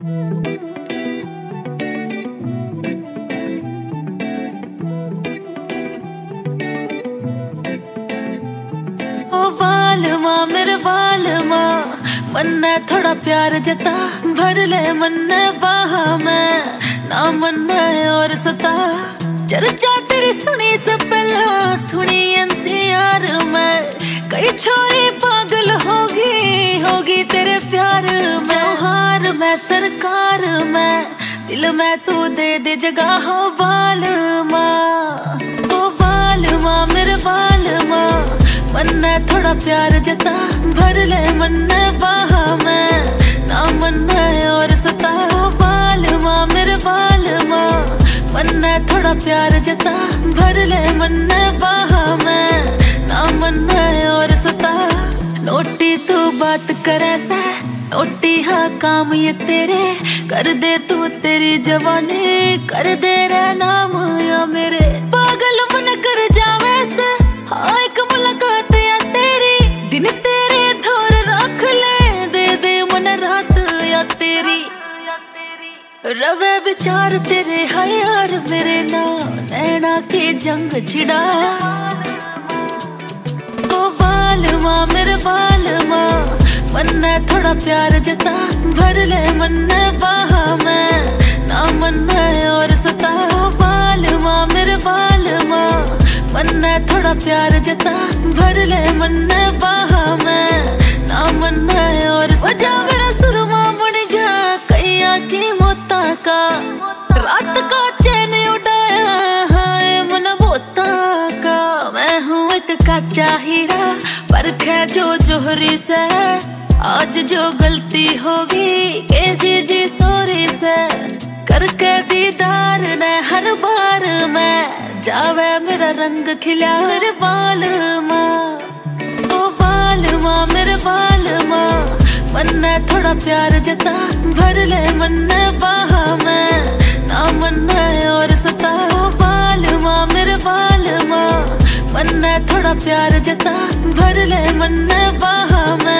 ओ बालमा मेरे बालमा, मन्ने थोड़ा प्यार जता, भर ले मन्ने बाहा में, ना मन्ने और सता। चर्चा तेरी सुनी से पहला, सुनी एनसीआर में, कई छोरी पागल होगी तेरे प्यार में। जौहर में सरकार में, दिल में तू दे दे जगह हो बालमा। ओ बालमा मेरे बालमा, मन्ने थोड़ा प्यार जता, भर ले मन्ने बाहा में, ना मन्ने और सता। ओ बालमा मेरे बालमा, मन्ने थोड़ा प्यार जता, भर ले मन्ने बाहा में, ना मन्ने और सता। नोटी तू बात करे से, नोटी हाँ काम ये तेरे, कर दे तू तेरी जवानी, कर दे रे नाम या मेरे। पागल मन कर जावे से, हाँ एक मुलाकात या तेरी, दिन तेरे थोर रख ले, दे दे मन रात या तेरी। रवे विचार तेरे है यार मेरे ना, नैना की जंग छिड़ा। ओ बालमा मेरे बालमा, मन्ने थोड़ा प्यार जता, भर ले मन्ने बाहा में, ना मन्ने और सता। ओ बालमा मेरे बालमा, मन्ने थोड़ा प्यार जता, भर ले मन्ने बाहा में, ना मन्ने और सता। वजह मेरा सुरमा बन गया कैया की मोता का, रात का चैन उड़ाया है मन बोता का। मैं हूँ एक कच्चा हीरा, परखे जो जोहरी से, आज जो गलती होगी जी सॉरी से। करके दीदार ने हर बार में, जावे मेरा रंग खिला मेरे बालमा। ओ बालमा मेरे बालमा, मन्ने थोड़ा प्यार जता, भर ले मन्ने बाहा में, ना मन्ने और सता। ओ बालमा मेरे बालमा, मन्ने थोड़ा प्यार जता, भर ले मन्ने बाहा में।